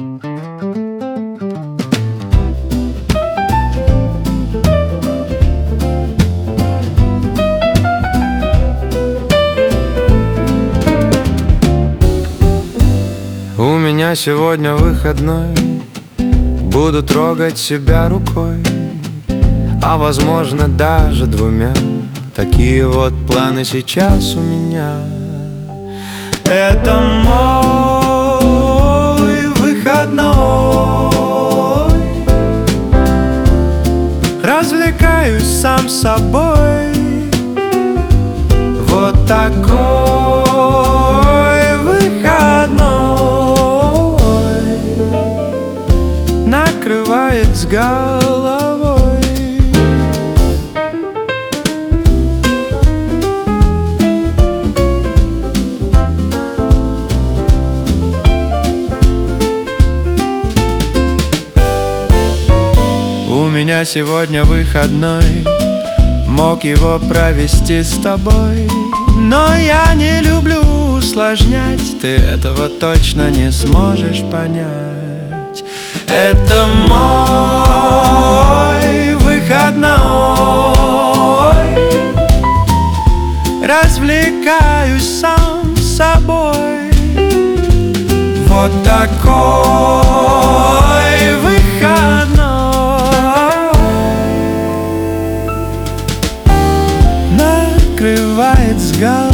У меня сегодня выходной, буду трогать себя рукой, а возможно даже двумя. Такие вот планы сейчас у меня. Это мой выходной, развлекаюсь сам собой. Вот такой выходной накрывает с головой. У меня сегодня выходной, мог его провести с тобой, но я не люблю усложнять, ты этого точно не сможешь понять. Это мой выходной, развлекаюсь сам собой. Вот такой выходной накрывает с головой.